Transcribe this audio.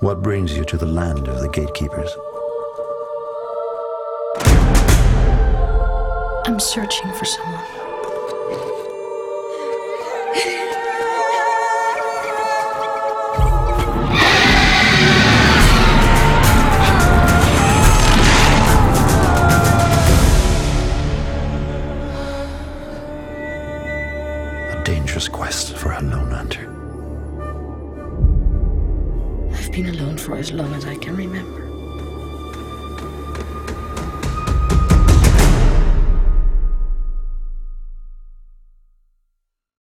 What brings you to the land of the gatekeepers? I'm searching for someone. A dangerous quest for a lone hunter. I've been alone for as long as I can remember.